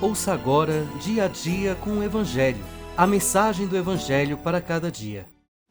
Ouça agora, Dia a Dia com o Evangelho, a mensagem do Evangelho para cada dia.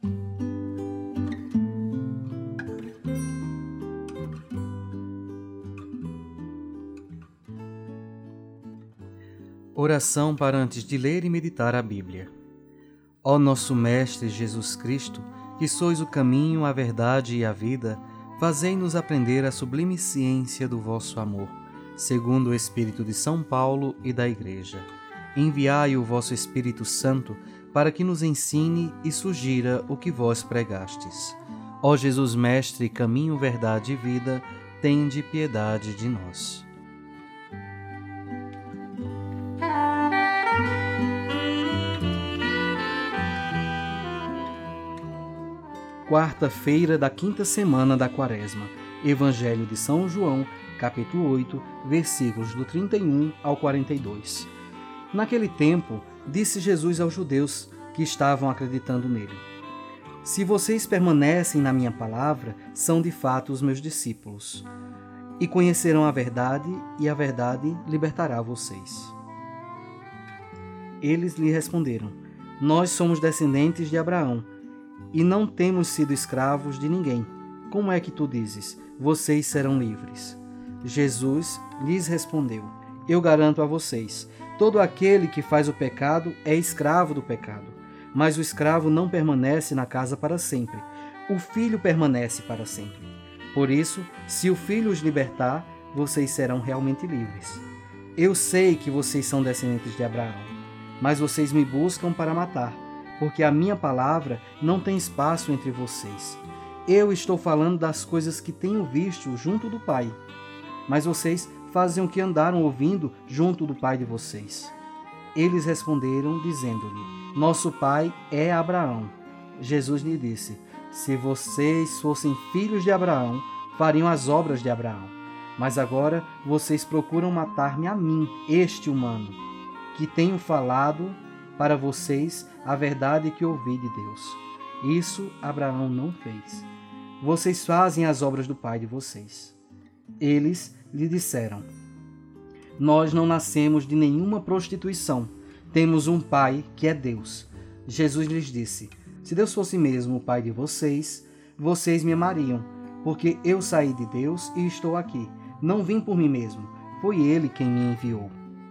Oração para antes de ler e meditar a Bíblia. Ó nosso Mestre Jesus Cristo, que sois o caminho, a verdade e a vida, fazei-nos aprender a sublime ciência do vosso amor, segundo o Espírito de São Paulo e da Igreja. Enviai o vosso Espírito Santo para que nos ensine e sugira o que vós pregastes. Ó Jesus Mestre, caminho, verdade e vida, tende piedade de nós. Quarta-feira da quinta semana da Quaresma. Evangelho de São João, capítulo 8, versículos do 31 ao 42. Naquele tempo, disse Jesus aos judeus que estavam acreditando nele: Se vocês permanecem na minha palavra, são de fato os meus discípulos, e conhecerão a verdade, e a verdade libertará vocês. Eles lhe responderam: Nós somos descendentes de Abraão, e não temos sido escravos de ninguém. Como é que tu dizes, vocês serão livres? Jesus lhes respondeu: Eu garanto a vocês, todo aquele que faz o pecado é escravo do pecado. Mas o escravo não permanece na casa para sempre. O filho permanece para sempre. Por isso, se o filho os libertar, vocês serão realmente livres. Eu sei que vocês são descendentes de Abraão, mas vocês me buscam para matar, porque a minha palavra não tem espaço entre vocês. Eu estou falando das coisas que tenho visto junto do Pai, mas vocês fazem o que andaram ouvindo junto do pai de vocês. Eles responderam, dizendo-lhe: Nosso pai é Abraão. Jesus lhe disse: Se vocês fossem filhos de Abraão, fariam as obras de Abraão. Mas agora vocês procuram matar-me a mim, este humano, que tenho falado para vocês a verdade que ouvi de Deus. Isso Abraão não fez. Vocês fazem as obras do pai de vocês. Eles lhe disseram: Nós não nascemos de nenhuma prostituição. Temos um pai que é Deus. Jesus lhes disse: Se Deus fosse mesmo o pai de vocês, vocês me amariam, porque eu saí de Deus e estou aqui. Não vim por mim mesmo, foi Ele quem me enviou.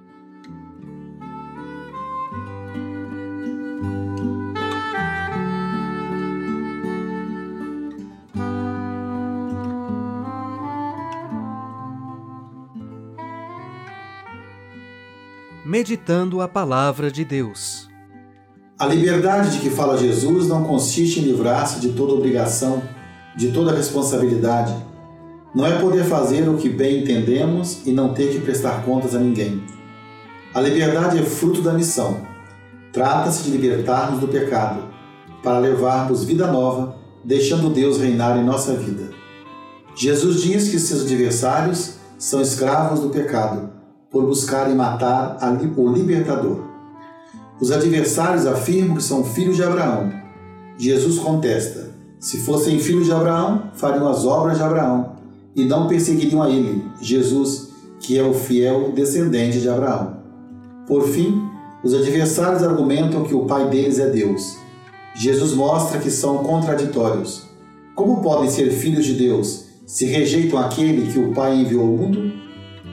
Meditando a Palavra de Deus. A liberdade de que fala Jesus não consiste em livrar-se de toda obrigação, de toda responsabilidade. Não é poder fazer o que bem entendemos e não ter que prestar contas a ninguém. A liberdade é fruto da missão. Trata-se de libertar-nos do pecado, para levarmos vida nova, deixando Deus reinar em nossa vida. Jesus diz que seus adversários são escravos do pecado, por buscarem matar o libertador. Os adversários afirmam que são filhos de Abraão. Jesus contesta: se fossem filhos de Abraão, fariam as obras de Abraão e não perseguiriam a ele, Jesus, que é o fiel descendente de Abraão. Por fim, os adversários argumentam que o pai deles é Deus. Jesus mostra que são contraditórios. Como podem ser filhos de Deus se rejeitam aquele que o Pai enviou ao mundo?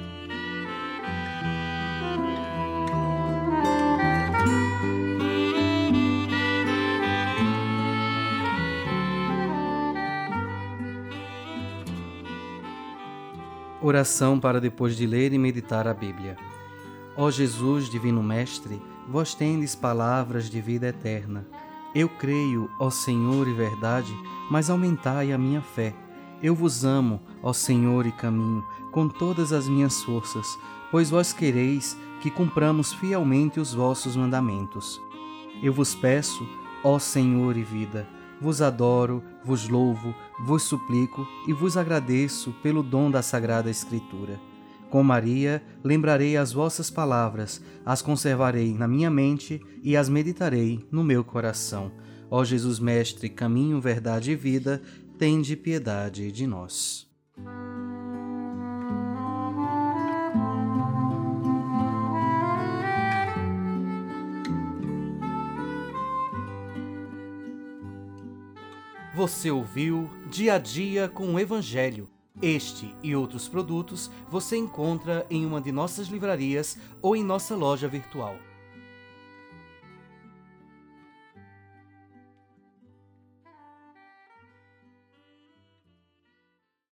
Oração para depois de ler e meditar a Bíblia. Ó Jesus, Divino Mestre, vós tendes palavras de vida eterna. Eu creio, ó Senhor e verdade, mas aumentai a minha fé. Eu vos amo, ó Senhor e caminho, com todas as minhas forças, pois vós quereis que cumpramos fielmente os vossos mandamentos. Eu vos peço, ó Senhor e vida, vos adoro, vos louvo, vos suplico e vos agradeço pelo dom da Sagrada Escritura. Com Maria, lembrarei as vossas palavras, as conservarei na minha mente e as meditarei no meu coração. Ó Jesus Mestre, caminho, verdade e vida, tende piedade de nós. Você ouviu Dia a Dia com o Evangelho. Este e outros produtos você encontra em uma de nossas livrarias ou em nossa loja virtual.